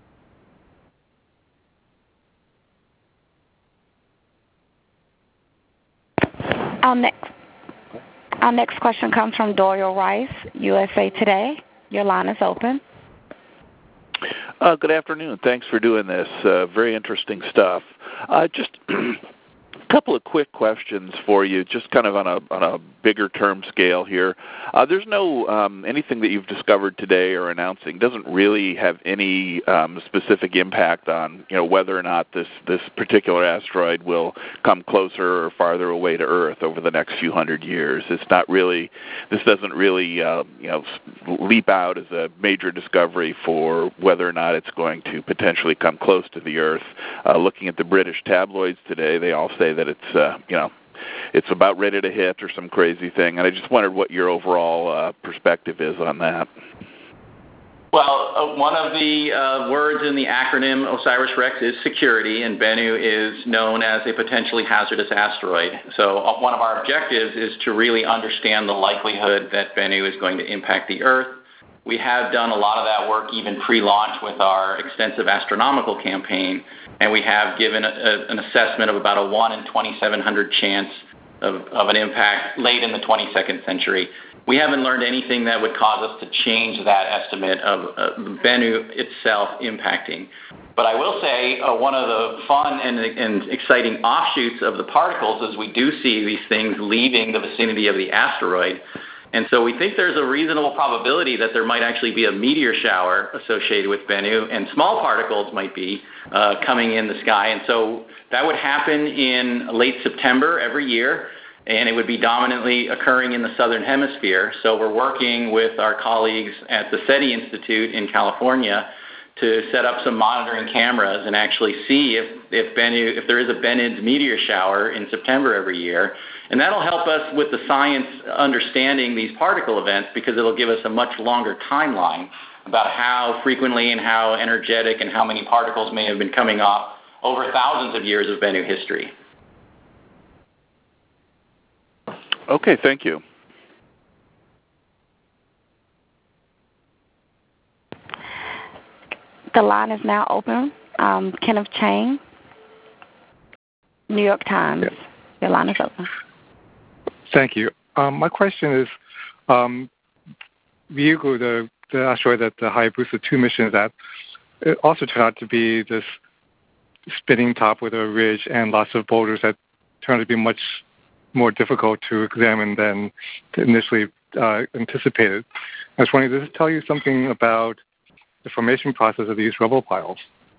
Our next, our next question comes from Doyle Rice, U S A Today. Your line is open. Uh, good afternoon. Thanks for doing this. Uh, very interesting stuff. Uh, just A couple of quick questions for you, just kind of on a on a bigger term scale here. Uh, there's no um, anything that you've discovered today or announcing doesn't really have any um, specific impact on you know whether or not this this particular asteroid will come closer or farther away to Earth over the next few hundred years. It's not really this doesn't really uh, you know leap out as a major discovery for whether or not it's going to potentially come close to the Earth. Uh, looking at the British tabloids today, they all say that it's uh, you know it's about ready to hit or some crazy thing, and I just wondered what your overall uh, perspective is on that. Well, uh, one of the uh, words in the acronym OSIRIS-REx is security, and Bennu is known as a potentially hazardous asteroid. So uh, one of our objectives is to really understand the likelihood that Bennu is going to impact the Earth. We have done a lot of that work even pre-launch with our extensive astronomical campaign, and we have given a, a, an assessment of about a one in twenty-seven hundred chance of, of an impact late in the twenty-second century. We haven't learned anything that would cause us to change that estimate of uh, Bennu itself impacting. But I will say uh, one of the fun and, and exciting offshoots of the particles is we do see these things leaving the vicinity of the asteroid. And so we think there's a reasonable probability that there might actually be a meteor shower associated with Bennu, and small particles might be uh, coming in the sky. And so that would happen in late September every year, and it would be dominantly occurring in the southern hemisphere. So we're working with our colleagues at the SETI Institute in California to set up some monitoring cameras and actually see if, if, Bennu, if there is a Bennu's meteor shower in September every year. And that'll help us with the science understanding these particle events, because it'll give us a much longer timeline about how frequently and how energetic and how many particles may have been coming off over thousands of years of Bennu history. Okay, thank you. The line is now open. Um, Kenneth Chang, New York Times. Yeah. Your line is open. Thank you. Um, my question is, um, Ryugu, the, the asteroid that the Hayabusa two mission is at, it also turned out to be this spinning top with a ridge and lots of boulders that turned out to be much more difficult to examine than initially uh, anticipated. I was wondering, does this tell you something about the formation process of these rubble piles?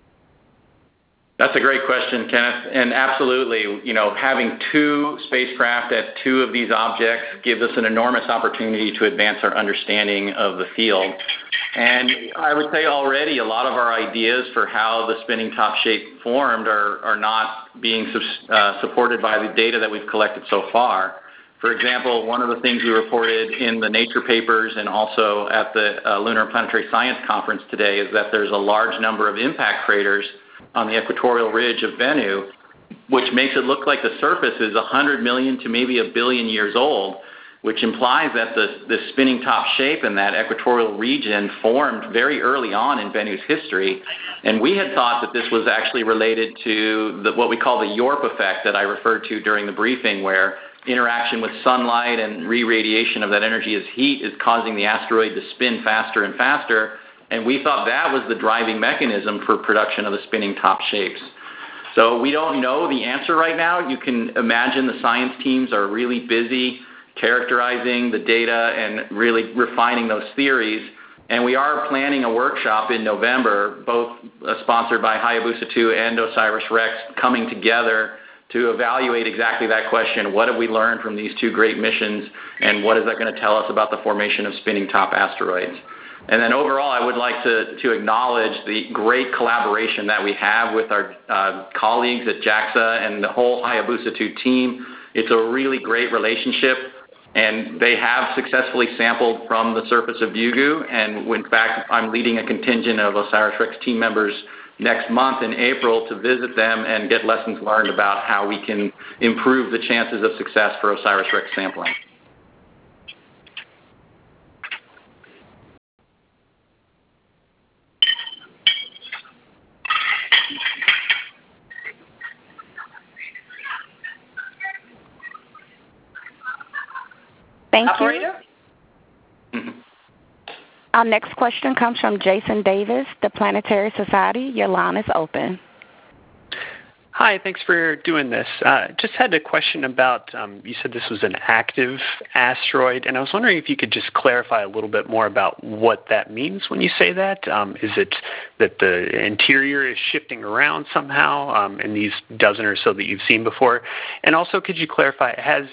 That's a great question, Kenneth, and absolutely, you know, having two spacecraft at two of these objects gives us an enormous opportunity to advance our understanding of the field. And I would say already a lot of our ideas for how the spinning top shape formed are, are not being uh, supported by the data that we've collected so far. For example, one of the things we reported in the Nature papers and also at the uh, Lunar and Planetary Science Conference today is that there's a large number of impact craters on the equatorial ridge of Bennu, which makes it look like the surface is one hundred million to maybe a billion years old, which implies that the, the spinning top shape in that equatorial region formed very early on in Bennu's history. And we had thought that this was actually related to the, what we call the Yorp effect that I referred to during the briefing, where interaction with sunlight and re-radiation of that energy as heat is causing the asteroid to spin faster and faster. And we thought that was the driving mechanism for production of the spinning top shapes. So we don't know the answer right now. You can imagine the science teams are really busy characterizing the data and really refining those theories. And we are planning a workshop in November, both uh, sponsored by Hayabusa two and OSIRIS-REx, coming together to evaluate exactly that question. What have we learned from these two great missions, and what is that going to tell us about the formation of spinning top asteroids? And then overall, I would like to, to acknowledge the great collaboration that we have with our uh, colleagues at JAXA and the whole Hayabusa two team. It's a really great relationship, and they have successfully sampled from the surface of Ryugu. And in fact, I'm leading a contingent of OSIRIS-REx team members next month in April to visit them and get lessons learned about how we can improve the chances of success for OSIRIS-REx sampling. Thank Operator? you. Our next question comes from Jason Davis, the Planetary Society. Your line is open. Hi, thanks for doing this. Uh, just had a question about, um, you said this was an active asteroid, and I was wondering if you could just clarify a little bit more about what that means when you say that. Um, is it that the interior is shifting around somehow um, in these dozen or so that you've seen before? And also, could you clarify, has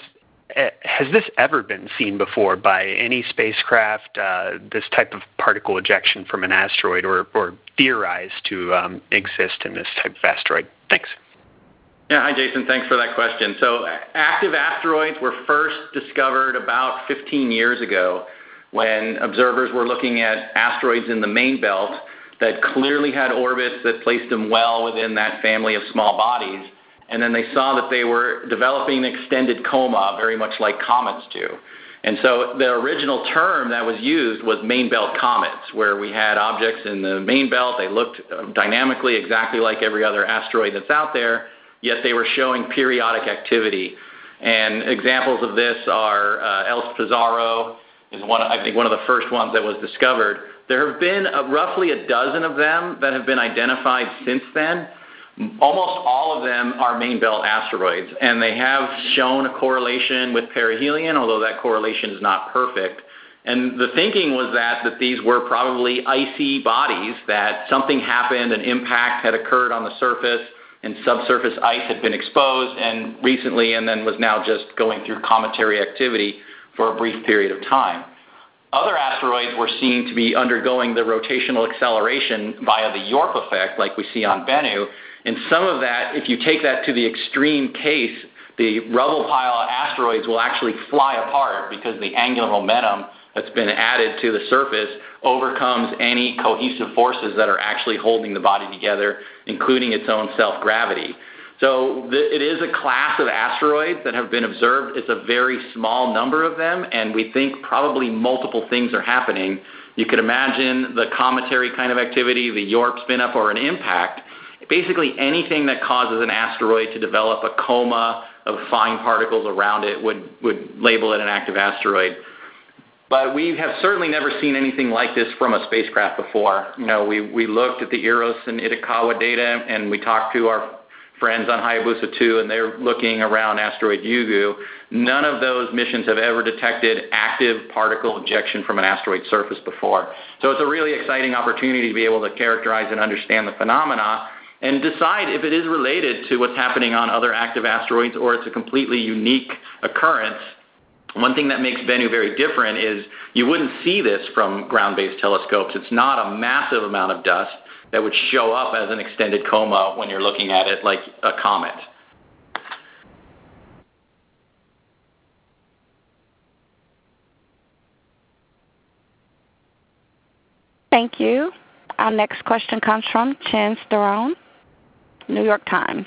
has this ever been seen before by any spacecraft, uh, this type of particle ejection from an asteroid, or, or theorized to um, exist in this type of asteroid? Thanks. Yeah, hi Jason, thanks for that question. So active asteroids were first discovered about fifteen years ago when observers were looking at asteroids in the main belt that clearly had orbits that placed them well within that family of small bodies. And then they saw that they were developing an extended coma, very much like comets do. And so the original term that was used was main belt comets, where we had objects in the main belt. They looked dynamically exactly like every other asteroid that's out there, yet they were showing periodic activity. And examples of this are uh, El Pizarro is one, I think, one of the first ones that was discovered. There have been uh, roughly a dozen of them that have been identified since then. Almost all of them are main belt asteroids, and they have shown a correlation with perihelion, although that correlation is not perfect. And the thinking was that, that these were probably icy bodies, that something happened, an impact had occurred on the surface, and subsurface ice had been exposed and recently and then was now just going through cometary activity for a brief period of time. Other asteroids were seen to be undergoing the rotational acceleration via the Yorp effect, like we see on Bennu. And some of that, if you take that to the extreme case, the rubble pile of asteroids will actually fly apart because the angular momentum that's been added to the surface overcomes any cohesive forces that are actually holding the body together, including its own self-gravity. So th- it is a class of asteroids that have been observed. It's a very small number of them, and we think probably multiple things are happening. You could imagine the cometary kind of activity, the Yorp spin-up, or an impact. Basically anything that causes an asteroid to develop a coma of fine particles around it would, would label it an active asteroid. But we have certainly never seen anything like this from a spacecraft before. You know, we, we looked at the Eros and Itokawa data, and we talked to our friends on Hayabusa two, and they're looking around asteroid Ryugu. None of those missions have ever detected active particle ejection from an asteroid surface before. So it's a really exciting opportunity to be able to characterize and understand the phenomena and decide if it is related to what's happening on other active asteroids or it's a completely unique occurrence. One thing that makes Bennu very different is you wouldn't see this from ground-based telescopes. It's not a massive amount of dust that would show up as an extended coma when you're looking at it like a comet. Thank you. Our next question comes from Chen Sterone, New York Times.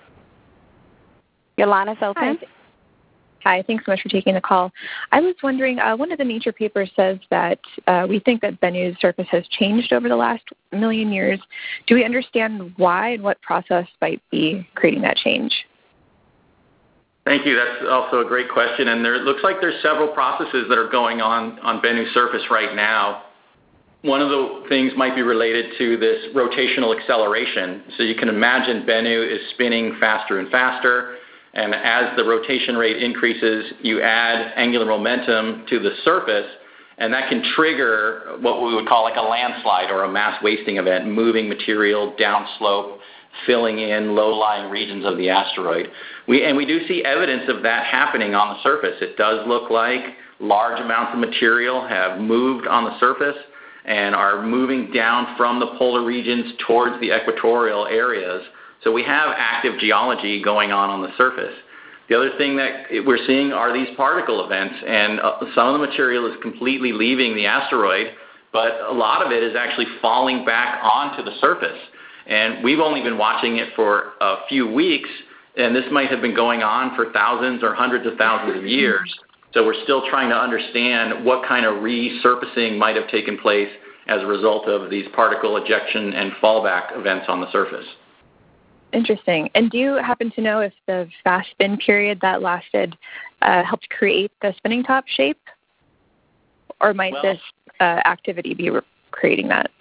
Your line is open. Hi. Hi, thanks so much for taking the call. I was wondering, uh, one of the Nature papers says that uh, we think that Bennu's surface has changed over the last million years. Do we understand why and what process might be creating that change? Thank you. That's also a great question. And there, it looks like there's several processes that are going on on Bennu's surface right now. One of the things might be related to this rotational acceleration. So you can imagine Bennu is spinning faster and faster. And as the rotation rate increases, you add angular momentum to the surface, and that can trigger what we would call like a landslide or a mass wasting event, moving material downslope, filling in low-lying regions of the asteroid. We, and we do see evidence of that happening on the surface. It does look like large amounts of material have moved on the surface and are moving down from the polar regions towards the equatorial areas. So we have active geology going on on the surface. The other thing that we're seeing are these particle events, and some of the material is completely leaving the asteroid, but a lot of it is actually falling back onto the surface. And we've only been watching it for a few weeks, and this might have been going on for thousands or hundreds of thousands of years. So we're still trying to understand what kind of resurfacing might have taken place as a result of these particle ejection and fallback events on the surface. Interesting. And do you happen to know if the fast spin period that lasted uh, helped create the spinning top shape? Or might well, this uh, activity be re- creating that?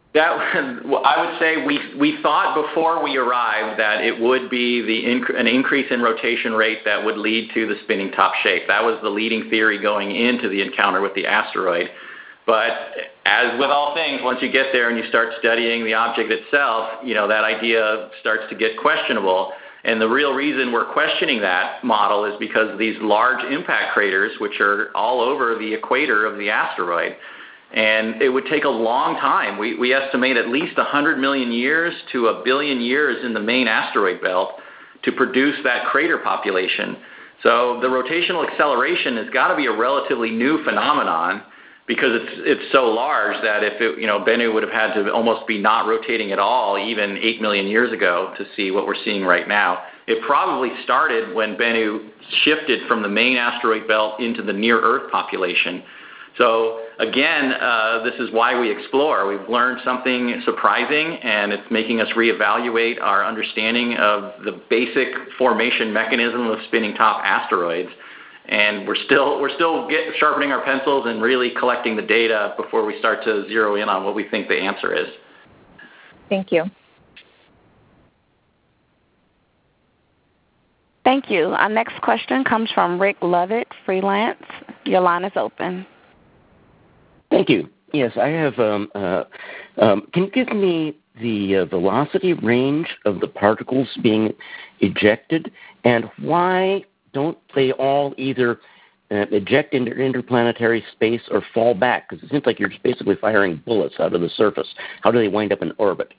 That I would say we we thought before we arrived that it would be the inc- an increase in rotation rate that would lead to the spinning top shape. That was the leading theory going into the encounter with the asteroid. But as with all things, once you get there and you start studying the object itself, you know, that idea starts to get questionable. And the real reason we're questioning that model is because of these large impact craters, which are all over the equator of the asteroid. And it would take a long time. We, we estimate at least one hundred million years to a billion years in the main asteroid belt to produce that crater population. So the rotational acceleration has got to be a relatively new phenomenon because it's it's so large that if it, you know, Bennu would have had to almost be not rotating at all even eight million years ago to see what we're seeing right now. It probably started when Bennu shifted from the main asteroid belt into the near-Earth population. So again, uh, this is why we explore. We've learned something surprising, and it's making us reevaluate our understanding of the basic formation mechanism of spinning top asteroids. And we're still we're still get, sharpening our pencils and really collecting the data before we start to zero in on what we think the answer is. Thank you. Thank you. Our next question comes from Rick Lovett, freelance. Your line is open. Thank you. Yes, I have. Um, uh, um, can you give me the uh, velocity range of the particles being ejected, and why don't they all either uh, eject into interplanetary space or fall back? Because it seems like you're just basically firing bullets out of the surface. How do they wind up in orbit?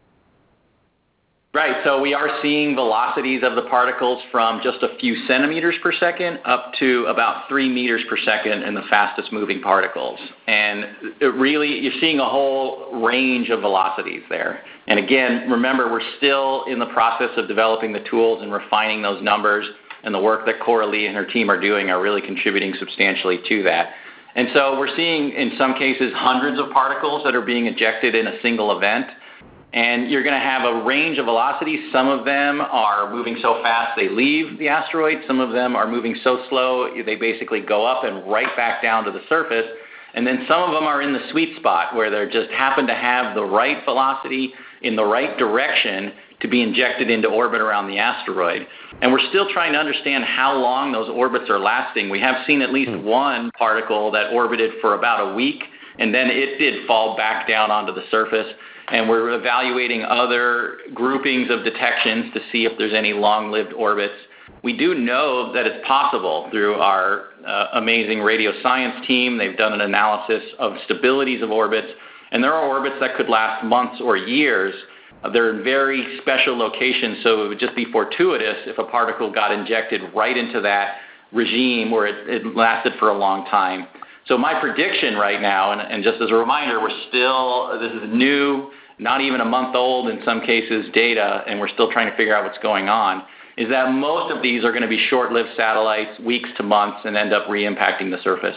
Right, so we are seeing velocities of the particles from just a few centimeters per second up to about three meters per second in the fastest moving particles. And it really, you're seeing a whole range of velocities there. And again, remember, we're still in the process of developing the tools and refining those numbers, and the work that Cora Lee and her team are doing are really contributing substantially to that. And so we're seeing, in some cases, hundreds of particles that are being ejected in a single event. And you're going to have a range of velocities. Some of them are moving so fast they leave the asteroid. Some of them are moving so slow they basically go up and right back down to the surface. And then some of them are in the sweet spot where they just happen to have the right velocity in the right direction to be injected into orbit around the asteroid. And we're still trying to understand how long those orbits are lasting. We have seen at least one particle that orbited for about a week, and then it did fall back down onto the surface. And we're evaluating other groupings of detections to see if there's any long-lived orbits. We do know that it's possible through our uh, amazing radio science team. They've done an analysis of stabilities of orbits, and there are orbits that could last months or years. Uh, they're in very special locations, so it would just be fortuitous if a particle got injected right into that regime where it, it lasted for a long time. So my prediction right now, and, and just as a reminder, we're still, this is new, not even a month old in some cases, data, and we're still trying to figure out what's going on, is that most of these are going to be short-lived satellites, weeks to months, and end up re-impacting the surface.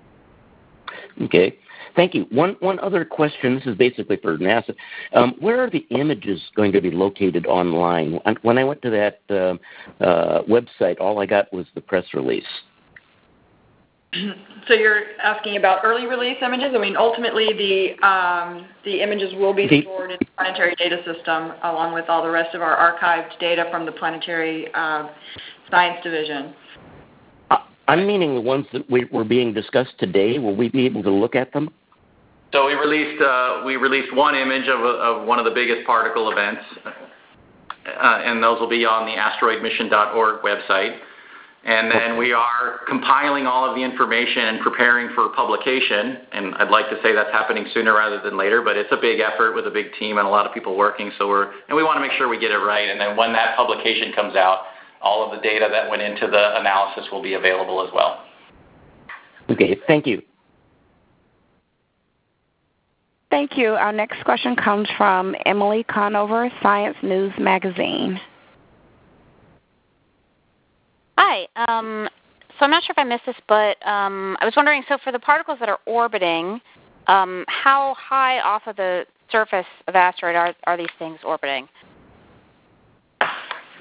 Okay. Thank you. One one other question, this is basically for NASA. Um, where are the images going to be located online? When I went to that uh, uh, website, all I got was the press release. So you're asking about early release images? I mean, ultimately the um, the images will be stored in the Planetary Data System along with all the rest of our archived data from the Planetary uh, Science Division. I'm meaning the ones that we, were being discussed today. Will we be able to look at them? So we released uh, we released one image of, a, of one of the biggest particle events, uh, and those will be on the asteroid mission dot org website. And then we are compiling all of the information and preparing for publication. And I'd like to say that's happening sooner rather than later, but it's a big effort with a big team and a lot of people working. So we're and we want to make sure we get it right. And then when that publication comes out, all of the data that went into the analysis will be available as well. Okay, thank you. Thank you. Our next question comes from Emily Conover, Science News Magazine. Hi. Um, so I'm not sure if I missed this, but um, I was wondering, so for the particles that are orbiting, um, how high off of the surface of the asteroid are, are these things orbiting?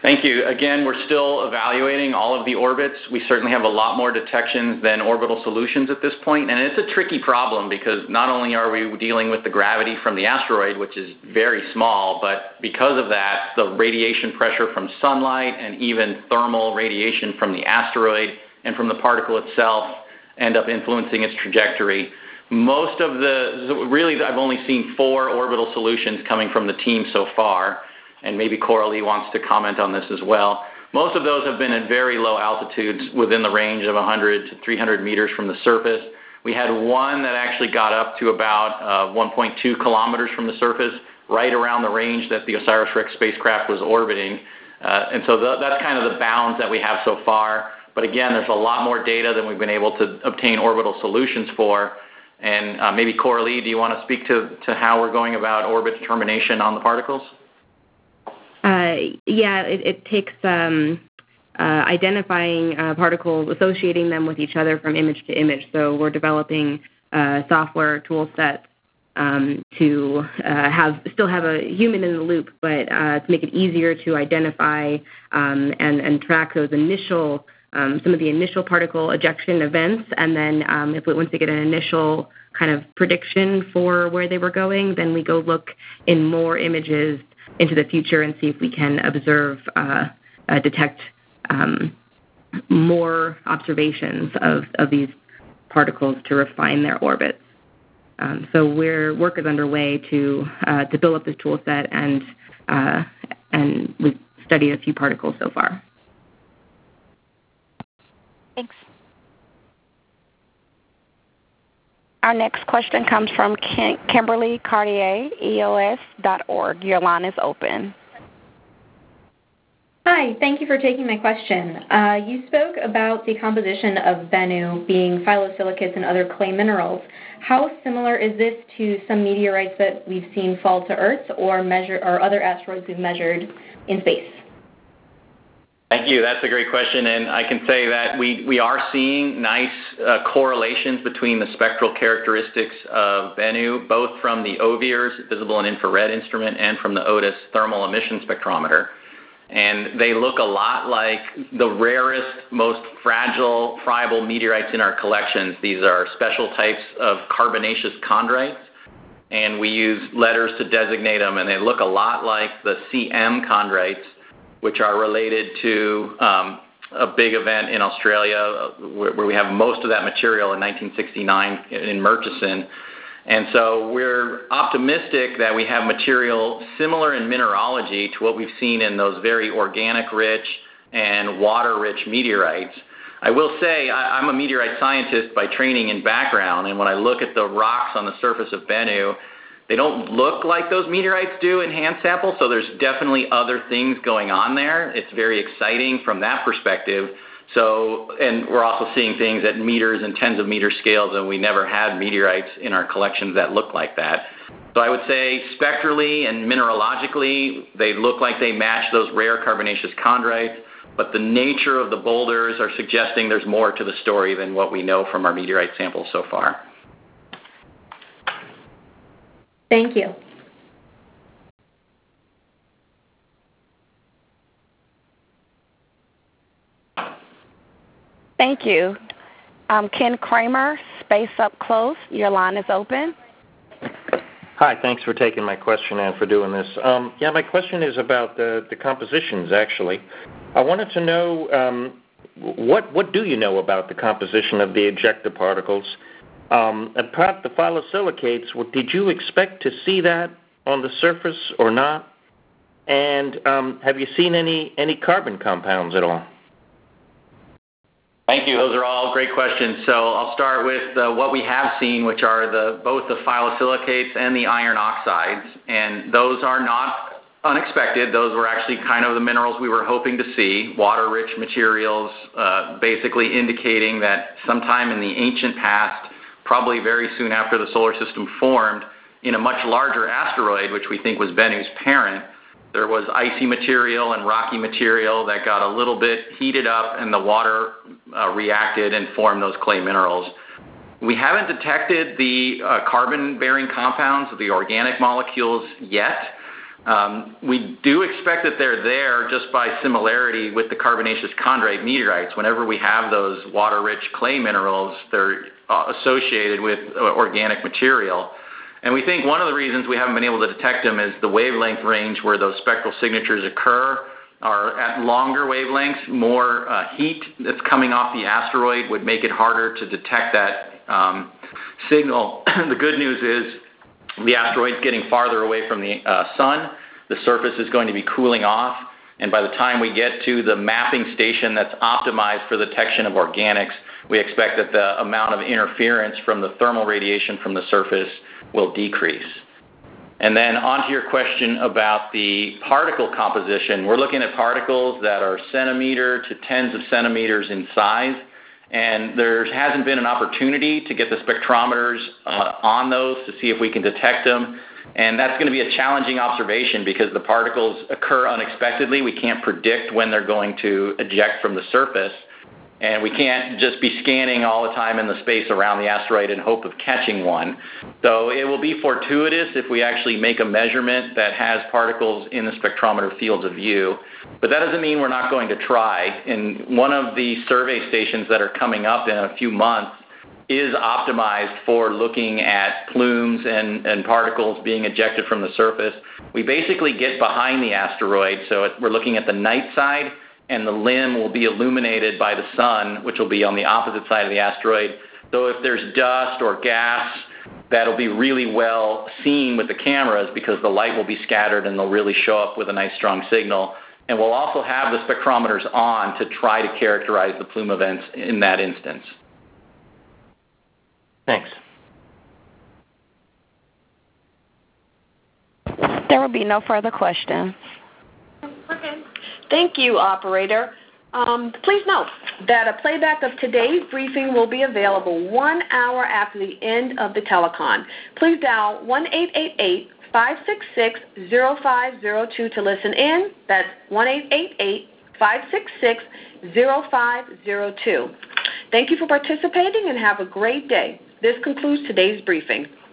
Thank you. Again, we're still evaluating all of the orbits. We certainly have a lot more detections than orbital solutions at this point, and it's a tricky problem because not only are we dealing with the gravity from the asteroid, which is very small, but because of that, the radiation pressure from sunlight and even thermal radiation from the asteroid and from the particle itself end up influencing its trajectory. Most of the, really I've only seen four orbital solutions coming from the team so far, and maybe Coralie wants to comment on this as well. Most of those have been at very low altitudes within the range of one hundred to three hundred meters from the surface. We had one that actually got up to about uh, one point two kilometers from the surface, right around the range that the OSIRIS-REx spacecraft was orbiting. Uh, and so the, that's kind of the bounds that we have so far. But again, there's a lot more data than we've been able to obtain orbital solutions for. And uh, maybe Coralie, do you want to speak to, to how we're going about orbit determination on the particles? Uh, yeah, it, it takes um, uh, identifying uh, particles, associating them with each other from image to image. So we're developing uh, software tool sets um, to uh, have still have a human in the loop, but uh, to make it easier to identify um, and, and track those initial, um, some of the initial particle ejection events. And then um, if we, once we get an initial kind of prediction for where they were going, then we go look in more images into the future and see if we can observe, uh, uh, detect um, more observations of, of these particles to refine their orbits. Um, so we're, work is underway to uh, to build up this tool set, and uh, and we've studied a few particles so far. Thanks. Our next question comes from Kim- Kimberly Cartier, E O S dot org. Your line is open. Hi, thank you for taking my question. Uh, you spoke about the composition of Bennu being phyllosilicates and other clay minerals. How similar is this to some meteorites that we've seen fall to Earth or measure or other asteroids we've measured in space? Thank you. That's a great question, and I can say that we, we are seeing nice uh, correlations between the spectral characteristics of Bennu, both from the O V I R S, visible and infrared instrument, and from the O T I S thermal emission spectrometer. And they look a lot like the rarest, most fragile, friable meteorites in our collections. These are special types of carbonaceous chondrites, and we use letters to designate them, and they look a lot like the C M chondrites, which are related to um, a big event in Australia where, where we have most of that material in nineteen sixty-nine in Murchison. And so we're optimistic that we have material similar in mineralogy to what we've seen in those very organic-rich and water-rich meteorites. I will say I, I'm a meteorite scientist by training and background, and when I look at the rocks on the surface of Bennu, they don't look like those meteorites do in hand samples, so there's definitely other things going on there. It's very exciting from that perspective. So, and we're also seeing things at meters and tens of meter scales, and we never had meteorites in our collections that look like that. So I would say spectrally and mineralogically, they look like they match those rare carbonaceous chondrites, but the nature of the boulders are suggesting there's more to the story than what we know from our meteorite samples so far. Thank you. Thank you. Um, Ken Kramer, Space Up Close. Your line is open. Hi, thanks for taking my question and for doing this. Um, yeah, my question is about the, the compositions, actually. I wanted to know, um, what, what do you know about the composition of the ejecta particles? Um, about the phyllosilicates, did you expect to see that on the surface or not? And um, have you seen any, any carbon compounds at all? Thank you. Those are all great questions. So I'll start with uh, what we have seen, which are the both the phyllosilicates and the iron oxides. And those are not unexpected. Those were actually kind of the minerals we were hoping to see, water-rich materials, uh, basically indicating that sometime in the ancient past, probably very soon after the solar system formed, in a much larger asteroid, which we think was Bennu's parent, there was icy material and rocky material that got a little bit heated up, and the water uh, reacted and formed those clay minerals. We haven't detected the uh, carbon-bearing compounds, the organic molecules, yet, Um, we do expect that they're there just by similarity with the carbonaceous chondrite meteorites. Whenever we have those water-rich clay minerals, they're uh, associated with uh, organic material. And we think one of the reasons we haven't been able to detect them is the wavelength range where those spectral signatures occur are at longer wavelengths. More uh, heat that's coming off the asteroid would make it harder to detect that um, signal. The good news is the asteroid's getting farther away from the uh, sun. The surface is going to be cooling off. And by the time we get to the mapping station that's optimized for the detection of organics, we expect that the amount of interference from the thermal radiation from the surface will decrease. And then on to your question about the particle composition. We're looking at particles that are centimeter to tens of centimeters in size. And there hasn't been an opportunity to get the spectrometers uh, on those to see if we can detect them. And that's going to be a challenging observation because the particles occur unexpectedly. We can't predict when they're going to eject from the surface. And we can't just be scanning all the time in the space around the asteroid in hope of catching one. So it will be fortuitous if we actually make a measurement that has particles in the spectrometer fields of view. But that doesn't mean we're not going to try. And one of the survey stations that are coming up in a few months is optimized for looking at plumes and, and particles being ejected from the surface. We basically get behind the asteroid, so it, we're looking at the night side, and the limb will be illuminated by the sun, which will be on the opposite side of the asteroid. So if there's dust or gas, that'll be really well seen with the cameras because the light will be scattered and they'll really show up with a nice strong signal. And we'll also have the spectrometers on to try to characterize the plume events in that instance. Thanks. There will be no further questions. Okay. Thank you, operator. Um, please note that a playback of today's briefing will be available one hour after the end of the telecon. Please dial one eight eight eight, five six six, zero five zero two to listen in. That's one eight eight eight, five six six, zero five zero two. Thank you for participating and have a great day. This concludes today's briefing.